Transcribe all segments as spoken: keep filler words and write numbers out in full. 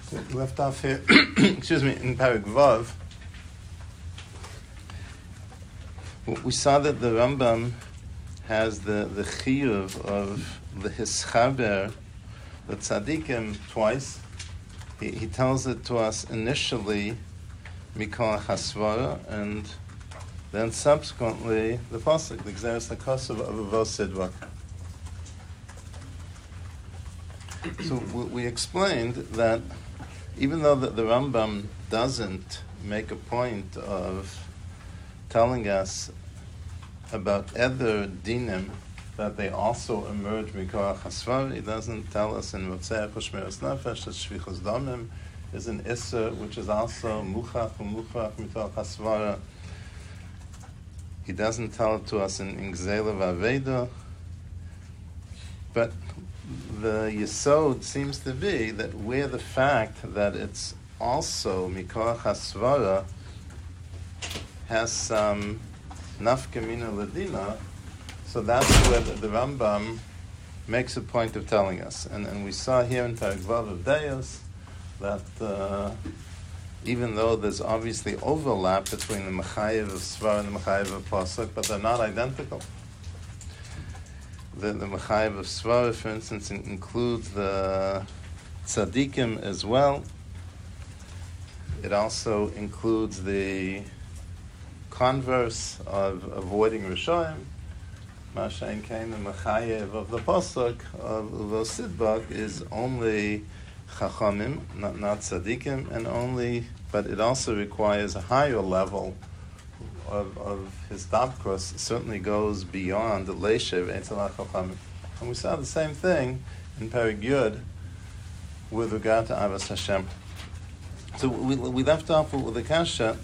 We left off here, excuse me, in Perek Vav. We saw that the Rambam has the, the chiyuv of the hischaber, the tzaddikim, twice. He, he tells it to us initially, mikol hasvara, and then subsequently the pasuk, the Gzeres HaKosav of Avos Sidva. So we, we explained that even though the, the Rambam doesn't make a point of telling us about other dinim that they also emerge mikorach hasvara, he doesn't tell us in Rotzeach U'Shmiras Nefesh that Shvichus Damim is an Isser, which is also muchach u'muchach mitorach hasvara. He doesn't tell it to us in Gzeila V'Aveda, but the yesod seems to be that where the fact that it's also mikorach hasvara has some nafka mina ladina, so that's where the, the Rambam makes a point of telling us. And, and we saw here in Perek Vav of Deos that uh, even though there's obviously overlap between the mechayev of svara and the mechayev of pasuk, but they're not identical. The, the mechayev of svara, for instance, in, includes the tzaddikim as well. It also includes the converse of avoiding rishoyim. Mashain Kain, the mechayev of the pasuk of Avos Sidbak is only chachamim, not not tzaddikim, and only, but it also requires a higher level of, of his dabkos. Certainly goes beyond the leishev etzel chachamim. And we saw the same thing in Perek Yud with regard to Avos Hashem. So we we left off with the kasha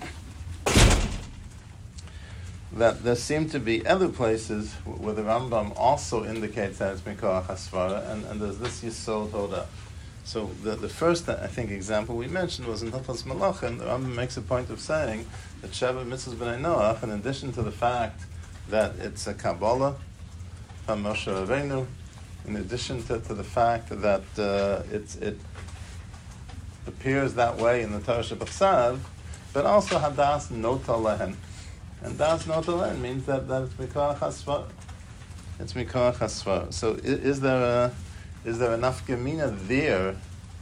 that there seem to be other places where the Rambam also indicates that it's mikorach hasvara, and, and there's this yisod hoda. So the, the first, I think, example we mentioned was in Hilchos Malachim. The Rambam makes a point of saying that Sheva Mitzvahs B'nai Noach, in addition to the fact that it's a Kabbalah from Moshe Rabbeinu, in addition to, to the fact that uh, it's, it appears that way in the Torah Shebachsav, but also Hadas Nota Lehen. And Das Nota Lehen means that, that it's Mikorach HaSvar. It's Mikorach HaSvar. So is, is there a Is there enough gemina there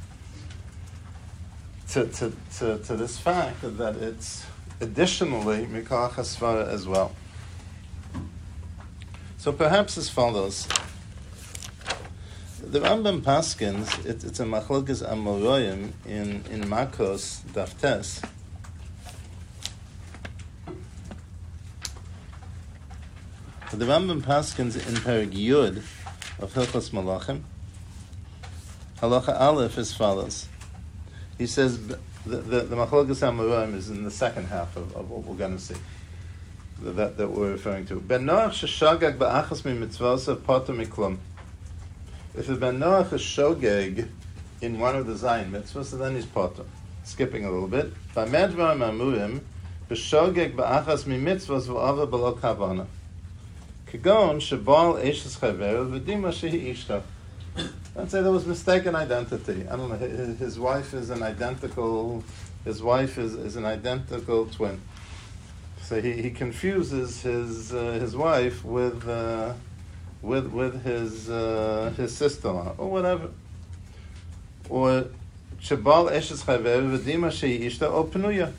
to, to, to, to this fact that it's additionally mikorach hasvara as well? So perhaps as follows. The Rambam Paskins, it, it's a machlokes amoroyim in, in Makos Daftes. The Rambam Paskins in Perek Yud of Hilchos Malachim. Halacha Aleph as follows. He says the the, the Machlokes Amoraim is in the second half of, of what we're going to see. That that we're referring to. Ben Noach sheshagag ba'achas mi mitzvos poter miklum. If a Ben Noach is shogeg in one of the Zayin mitzvos, then he's poter. Skipping a little bit. Ba'medvarim amurim b'shogeg ba'achas mi mitzvos v'ava b'lo kavana. Kagon shebal eishes chaver v'dima shehi ishta. Let's say there was mistaken identity. I don't know. His, his wife is an identical. His wife is, is an identical twin. So he, he confuses his uh, his wife with uh, with with his uh, his sister-in-law or whatever. Or Shabal eshes chaver v'dima shehi ishta or penuya.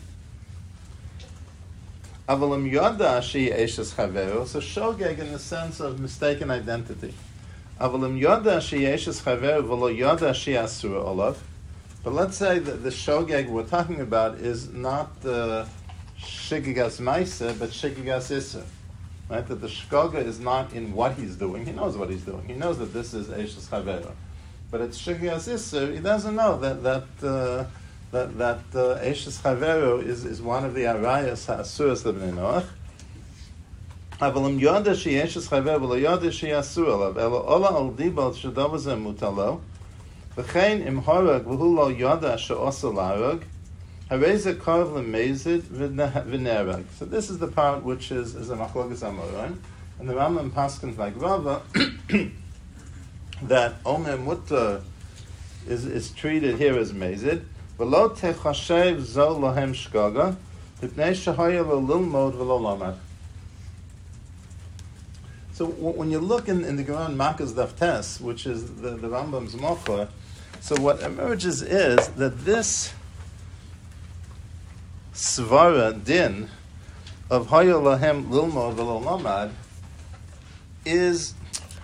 Avalim yada shehi eshes chaver. So shogeg in the sense of mistaken identity. Avalim yada sheyeshes chaver v'lo yada sheyasur olav. But let's say that the shogeg we're talking about is not uh, shigigas ma'aseh, but shigigas isser. Right? That the shkoga is not in what he's doing. He knows what he's doing. He knows that this is eshes chaver. But it's shigigas isser. He doesn't know that that uh, that that uh, eshes chaver is is one of the arayas ha'asuras lebnei Noach. Avalim yada sheyeshes chaver v'lo yada sheyasur alav elo ola al dibal shadav ze mutalo v'chein im harag v'hu lo yada she'osa larag harei karv lemezid v'nerag. So this is the part which is, is a machlokes amoraim, and the Rambam paskins like Rava that omer mutter is, is treated here as mezid. V'lo techashev zo lohem shgaga, v'pnei shehaya lo lilmod v'lo lamad. So w- when you look in, in the Gemara Makkos Daf Tes, which is the, the Rambam's Mochor, so what emerges is that this svara din of haya lahem lilmod v'lo lamad is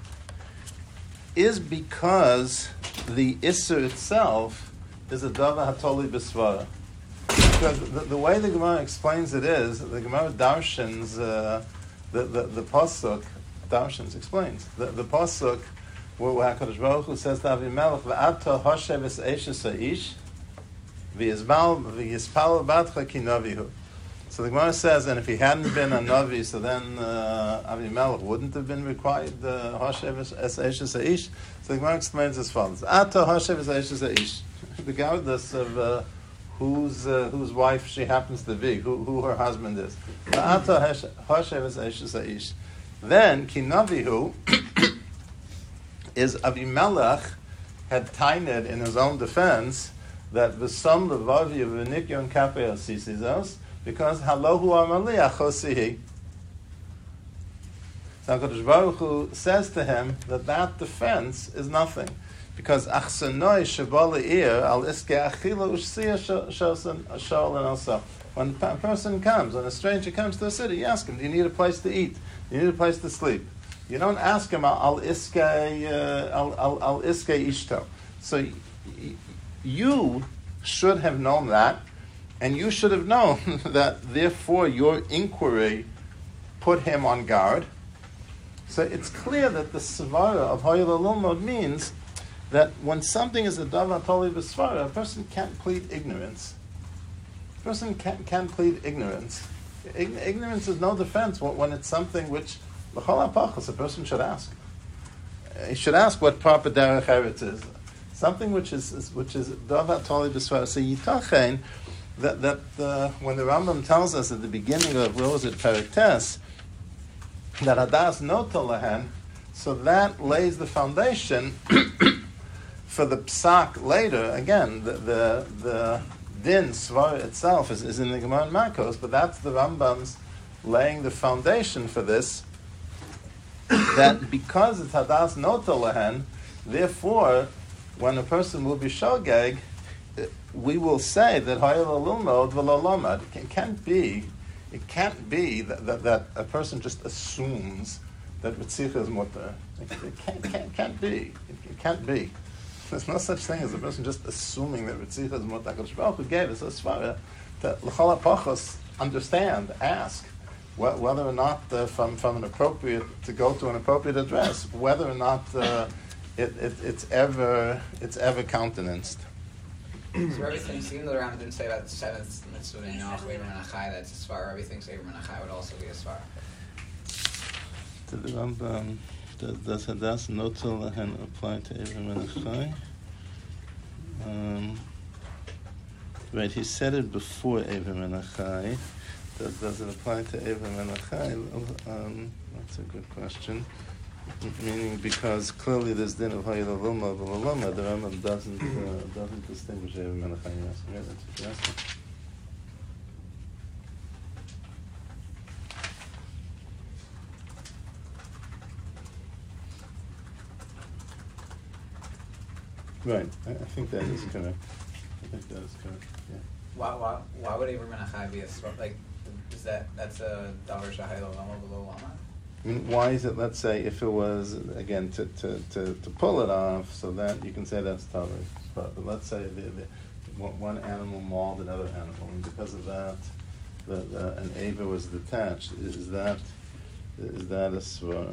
is because the Isser itself is a Dava Hatoli B'Svara. Because the, the way the Gemara explains it is, the Gemara Darshans, uh, the, the, the Pasuk, Darshans explains, the, the Pasuk, where HaKadosh Baruch Hu says to Avimelech, V'ato Hoshev es Eishes Ha'ish, V'yizmal, V'yispal Batcha Ki Navihu. So the Gemara says, and if he hadn't been a Navi, so then uh, Avimelech wouldn't have been required uh, Hoshev es Eishes Ha'ish. So the Gemara explains as follows: Ato Hoshev es Eishes Ha'ish, regardless of uh, whose uh, whose wife she happens to be, who who her husband is. Ato Hoshev es Eishes Ha'ish. Then Ki Navihu is Avimelech had tained in his own defense that v'sam levavi v'nikyon kapei asisizos, because halohu amaliach chosihi. So HaKadosh Baruch Hu says to him that that defense is nothing, because achsanoi shabal le'ir al iske achila ushsiya shosan shol and also. When a person comes, when a stranger comes to a city, you ask him, do you need a place to eat? Do you need a place to sleep? You don't ask him al iske uh, al al al iske ishto. So y- you should have known that, and you should have known that. Therefore, your inquiry put him on guard. So it's clear that the svara of Hoyel Lilmod means that when something is a davar toli b'svara, a person can't plead ignorance. A person can't, can't plead ignorance. Ig- ignorance is no defense when, when it's something which l'chol hapachos a person should ask. He should ask what proper derech eretz is. Something which is, is which is davar toli b'svara. So yitachein that that uh, when the Rambam tells us at the beginning of what was it Perek Tes, that hadas nota lahen, so that lays the foundation for the psak later. Again, the the, the din svar itself is, is in the Gemara Makkos, but that's the Rambam's laying the foundation for this. That because it's hadas nota lahen, therefore, when a person will be shogeg, we will say that hayel lilmod v'lo lamad. It can't be. It can't be that, that, that a person just assumes that Ritzicha is mutter. It, it can't, can't, can't be. It, it can't be. There's no such thing as a person just assuming that Ritzicha is mutter. HaKadosh Baruch Hu gave us a svara to l'chol hapachos understand, ask wh- whether or not uh, from, from an appropriate, to go to an appropriate address, whether or not uh, it, it, it's ever it's ever countenanced. So everything, even though the Rambam didn't say about the seventh mitzvah in Noach, Abraham and Achai, that's a svar, everything so Abraham and Achai would also be a svar. To the Rambam, does hadas nota lahen apply to Abraham and Achai? Um, right, he said it before Abraham and Achai. Does, does it apply to Abraham and Achai? Um, that's a good question. Meaning, because clearly there's din of hayil avulma v'lalama, the Rambam doesn't uh, doesn't distinguish Abraham and Achai. Right, that's what you're asking. Right, I, I think that is correct. I think that is correct. Yeah. Why, why, why would Abraham and Achai be a svar? Like, is that, that's a davar shahai lo lama below lama? I mean, why is it, let's say, if it was, again, to, to, to, to pull it off, so that you can say that's Tavis. But, but let's say the, the, one animal mauled another animal, and because of that, the, the, an Ava was detached. Is that is that a svar?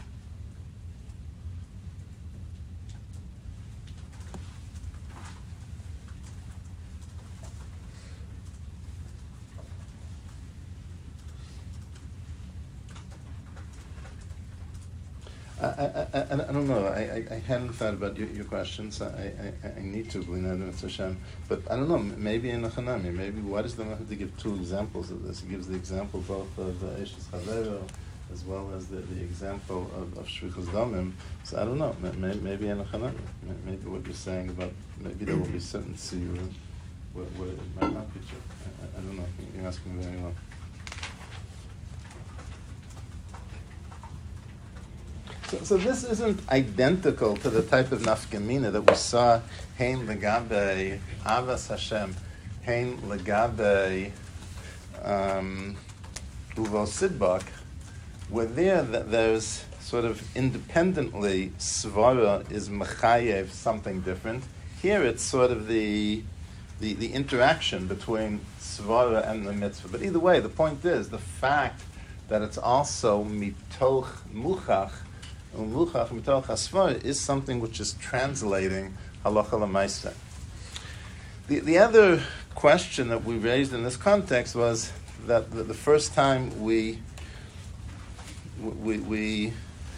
I, I, I, I don't know. I, I, I hadn't thought about your, your questions. I, I, I need to, but I don't know. Maybe in a Hanami, maybe why does the Rambam have to give two examples of this? He gives the example both of Eshes Chavero as well as the, the example of, of Shvichus Damim. So I don't know, maybe, maybe in a Chanami, maybe what you're saying about, maybe there will be certain Siyurim where, where it might not be true. I, I don't know, you're asking very well. So, so this isn't identical to the type of nafkamina that we saw, Hein Legabe, Avas Hashem, Hein Legabe, um, Uvo Sidbak, where there that there's sort of independently Svara is Mechayev something different. Here it's sort of the, the, the interaction between Svara and the mitzvah. But either way, the point is, the fact that it's also Mitoch Muchach, Umuchach Mitoch HaSvara is something which is translating Halacha L'Maaseh. The, the other question that we raised in this context was that the, the first time we we, we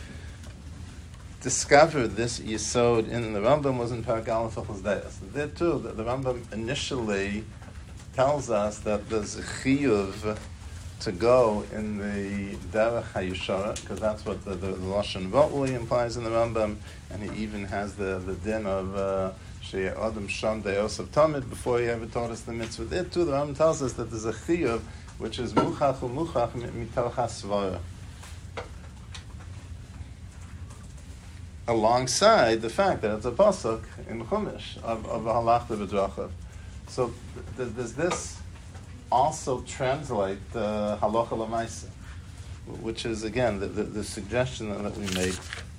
discovered this Yesod in the Rambam was in Perek Aleph Hilchos Deos. There too, the, the Rambam initially tells us that there's a chiyuv to go in the Derech HaYeshara, because that's what the, the, the Lashon Votli implies in the Rambam, and he even has the, the din of Sheyeh Adam Sham Deos of Tamid before he ever taught us the mitzvah. There too, the Rambam tells us that there's a chiyuv which is Muchach u'Muchach mitoch HaSvara, alongside the fact that it's a pasuk in Chumash of, of a halachta b'drachav. So th- does this also translate uh, halacha l'maaseh, which is again the, the, the suggestion that, that we made.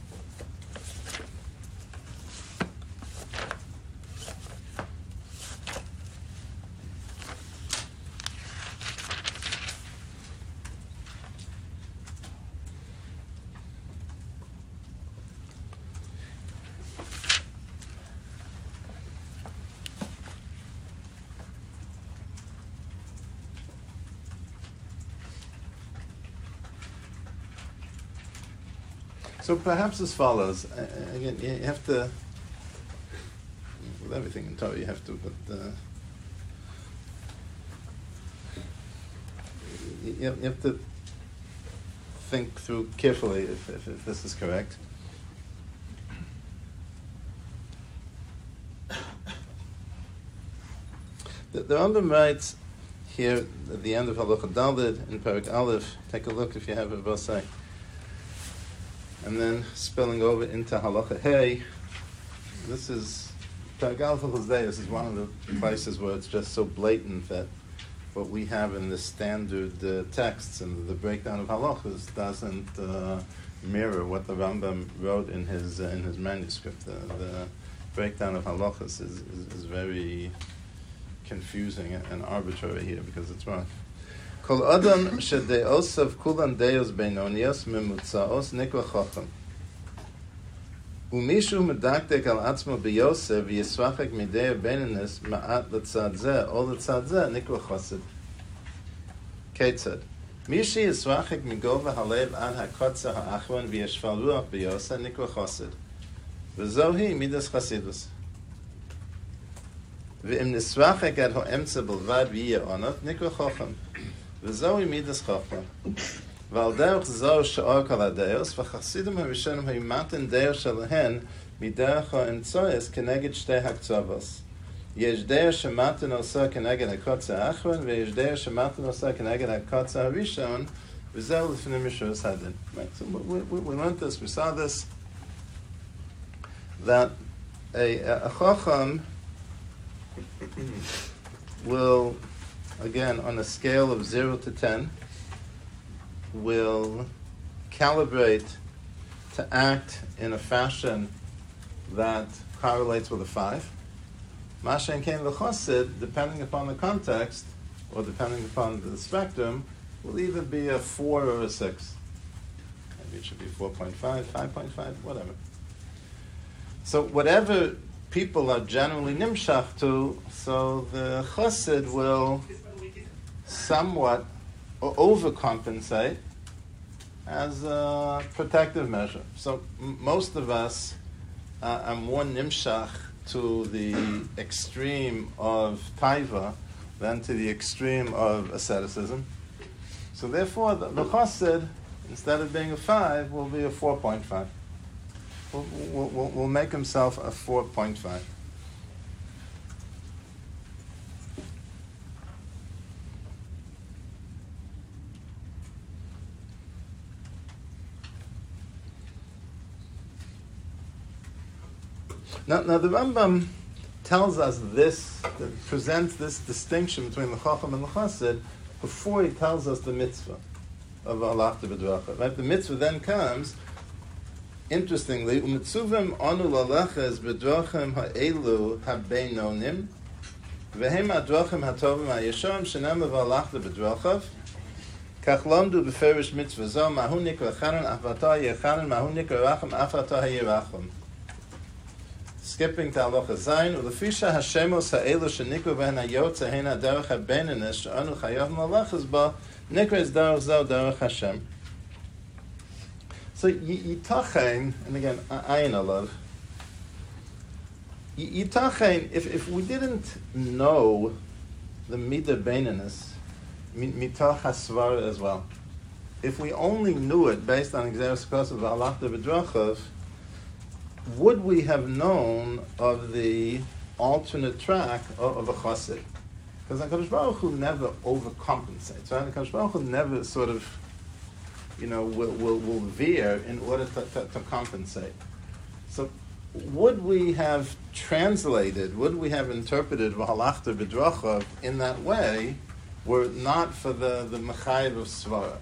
So perhaps as follows. Uh, again, you have to, with everything in Torah you have to, but uh, you, you have to think through carefully if, if, if this is correct. The, the Rambam writes here at the end of Halacha Daled in Perek Aleph, take a look if you have it, Bosai. And then spilling over into Halacha Hey. This is, Perek Aleph Hilchos Deos is one of the places where it's just so blatant that what we have in the standard uh, texts and the breakdown of halachas doesn't uh, mirror what the Rambam wrote in his uh, in his manuscript. The, the breakdown of halachas is, is, is very confusing and arbitrary here because it's wrong. Kol adam shedeosav kulan deos beinonios memutzaos nikra chacham. Umishu medaktek al atzmo biyosef v'yisvachek midei beinonis ma'at l'tzad zeh or l'tzad zeh nikra chassid. Ketzad. Mishi yisvachek migova halev ad hakotza ha'achron v'yeshval ruach biyosef nikra chassid. V'zohi midas chasidus. V'im nisvachek ad ho'emtza b'lvad v'yeh onot nikra chacham. V'zohi midas chacham. V'al derech zo she'or kol ha'deos v'chasidim ha'rishonim ha'yimaten deos shalahen miderech ha'emtzoyes keneged shtei ha'ktzavos. Yesh deos shematen osa keneged ha'kotza ha'achron v'yesh deos shematen osa keneged ha'kotza ha'rishon v'zeh l'fnei mishus hadin. Right, so we, we, we learned this, we saw this, that a, a chacham will, again, on a scale of zero to ten, will calibrate to act in a fashion that correlates with a five. Mashen Kain L'Chosid, depending upon the context, or depending upon the spectrum, will either be a four or a six. Maybe it should be four point five, five point five, whatever. So whatever people are generally nimshach to, so the chassid will somewhat overcompensate as a protective measure. So m- most of us uh, are more nimshach to the extreme of taiva than to the extreme of asceticism. So therefore, the, the chassid instead of being a five, will be a four point five. We'll, we'll, we'll, we'll make himself a four point five. Now, now the Rambam tells us this, presents this distinction between the Chacham and the Chassid before he tells us the mitzvah of Halachta B'Dracha. Right? The mitzvah then comes, interestingly, U'mitzuvim anu lalachas b'drachim ha'elu ha'beinonim v'hem ha'drachim ha'tovim ha'yeshorim shenam v'halachta b'drachav kach lomdu b'ferish mitzvah zo mahu nikra chanan afata yechanan mahu nikra racham afata ha'yirachim. Skipping to Halacha Zayin, Ulefisha Hashemos ha'elu shenikru v'hen ha'yotza hen ha'derech ha'beininis she'anu chayavim lalachas ba nikra is derech zo derech Hashem. So Yitachein, and again, Ayin Alav, Yitachein, if, if we didn't know the Midah Beininis, Mitach HaSvara as well, if we only knew it based on Gzeres Kosav Halachta B'Drachav, would we have known of the alternate track of, of a chassid? Because HaKadosh Baruch Hu never overcompensates, right? HaKadosh Baruch Hu never sort of, you know, will, will, will veer in order to, to, to compensate. So would we have translated, would we have interpreted V'halachta B'Drachav in that way were it not for the, the Mechayev of Svara?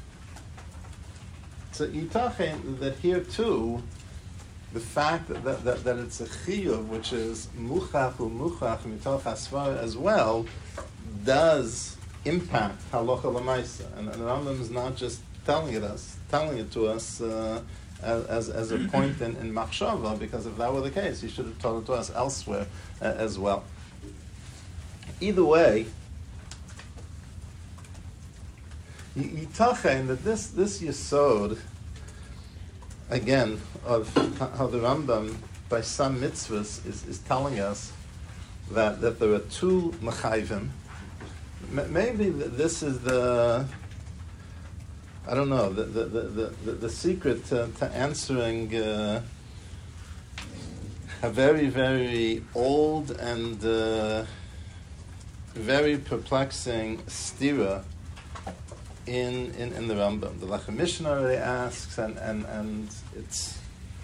So Yitachein, that here too, the fact that, that, that, that it's a chiyuv, which is muchach u'muchach mitoch hasvara as well, does impact halacha l'maisa. And, and the Rambam is not just telling it us, telling it to us uh, as, as a point in, in machshava, because if that were the case, he should have told it to us elsewhere uh, as well. Either way, yitachein that this this yesod, again, of how the Rambam, by some mitzvahs, is, is telling us that, that there are two mechayvim. M- maybe this is the, I don't know, the the, the, the, the secret to, to answering uh, a very, very old and uh, very perplexing stira In, in, in the Rambam. The Lechem Mishnah already asks, and, and, and it's,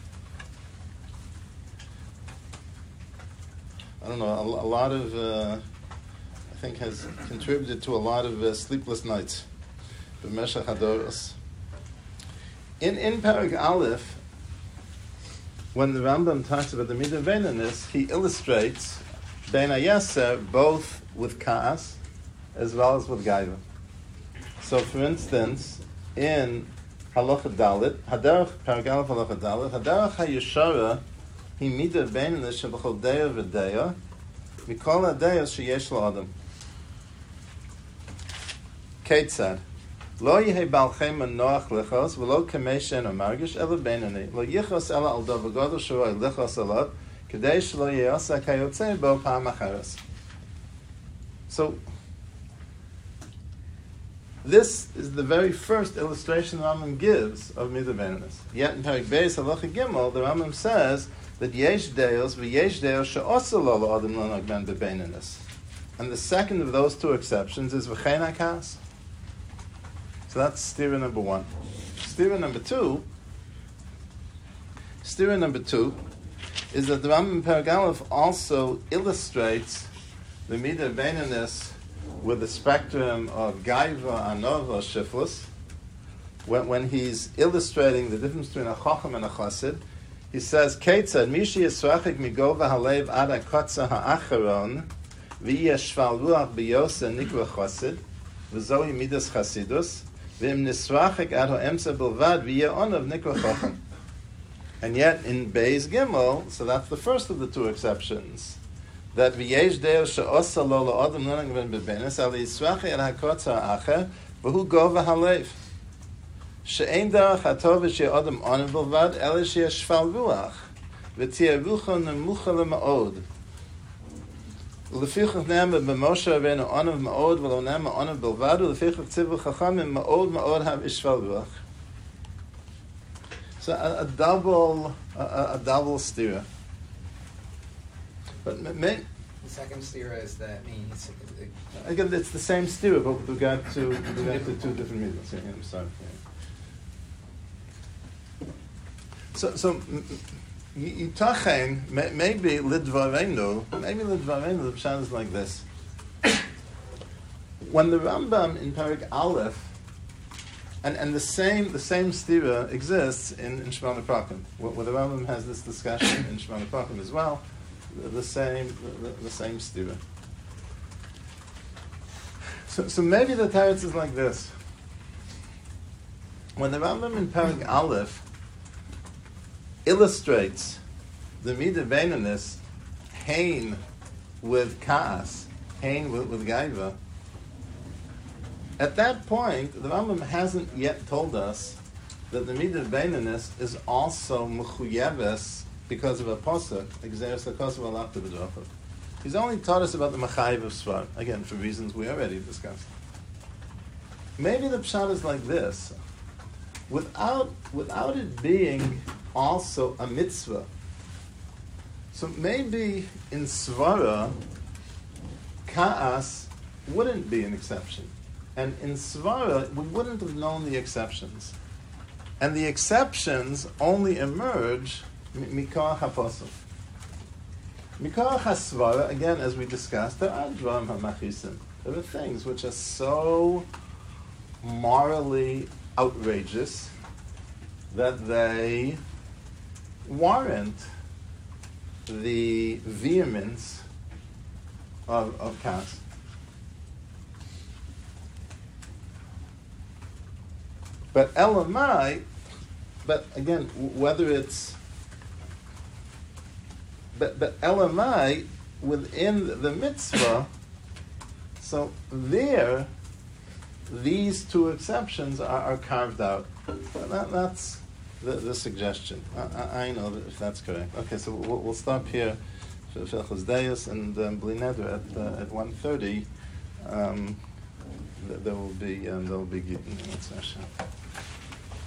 I don't know, a, a lot of, uh, I think has contributed to a lot of uh, sleepless nights. B'meshach hadoros. In, in Parag Aleph, when the Rambam talks about the Midah Beininis, he illustrates Bein HaYeser both with Ka'as as well as with Gaiva. So, for instance, in Halacha Dalit, Haderach Paragalaf Halacha Dalit, Haderach HaYeshara Hi Midah Beininis Shebachol Deya V'Deya Mikol HaDeyos Sheyesh L'Adam. Keitzad Lo Yehei Bal Chem Noach Lichos V'lo Kamei She'eno Margish Ela Beinani Lo Yichos Ela Al Dov V'Godol Shoroi Lichos Elot Kedei Shelo Yeyosa Kayotzei Bo Pa'am Achares. So, this is the very first illustration the Rambam gives of Midah Beininis. Yet in Perek Beis Halacha Gimel, the Rambam says that Yesh Deos v'Yesh Deos she'osa lo la'adam l'nag ben bebeininis. And the second of those two exceptions is V'chein HaKas. So that's stira number one. Stira number two, stira number two is that the Rambam in Perek Aleph also illustrates the Midah Beininis with the spectrum of Gaiva, Anova, Shiflus. When, when he's illustrating the difference between a Chacham and a Chassid, he says, Keitzad, Mishi Yisrachik Migova Halev Ada Kotza Ha'acharon V'yeh Shval Ruach B'yose Nikra Chassid V'zoi Midas Chasidus V'im Nisrachik Ad Ha'emsa Bilvad V'yeh Onav Nikra Chacham. And yet in Beis Gimel, so that's the first of the two exceptions, that v'yesh deos she'osa lo la'adam l'nag ben bebeininis al yisrachi el hakotza ha'acher v'hu gova halev she'ein derech hatov she'adam onav bilvad ela she'yesh shval ruach v'tiyeh rucha nemucha le'ma'od u'lefichach ne'ema b'moshe rabbeinu onav ma'od v'lo ne'ema onav bilvad u'lefichach tzivu chachamim ma'od ma'od hav ishval ruach. So a, a double, a, a double stira. But may, the second stira is that means again, it's the same stira, but we got to we got to two different meanings. Yeah, I'm sorry. Yeah. So so. Yitachen, maybe lidvarenu, maybe lidvarenu, the pshat is like this. When the Rambam in Perek Aleph, and, and the same the same stira exists in, in Shemona Prakim, where, where the Rambam has this discussion in Shemona Prakim as well, the, the same the, the same stira. So, so maybe the teretz is like this. When the Rambam in Perek Aleph illustrates the midah beinunus, hein with kaas, hein with, with gaiva. At that point, the Rambam hasn't yet told us that the midah beinunus is also mechuyeves because of a pasuk, exeris hakosav alach b'drachav. He's only taught us about the mechayev of svar, again for reasons we already discussed. Maybe the pshat is like this: without without it being also a mitzvah. So maybe in svara, ka'as wouldn't be an exception. And in svara, we wouldn't have known the exceptions. And the exceptions only emerge mikah hapasuk. Mikah hasvara, again, as we discussed, there are dvarim hamachisim. There are things which are so morally outrageous that they warrant the vehemence of, of kas. But elamai, but again, whether it's, but but elamai within the mitzvah, so there, these two exceptions are, are carved out. That, that's The, the suggestion. I, I, I know that if that's correct. Okay, so we'll, we'll stop here for Filchus Deus and um, Bli Neder at uh, at one thirty. Um, there will be um, there will be Gittin in that session.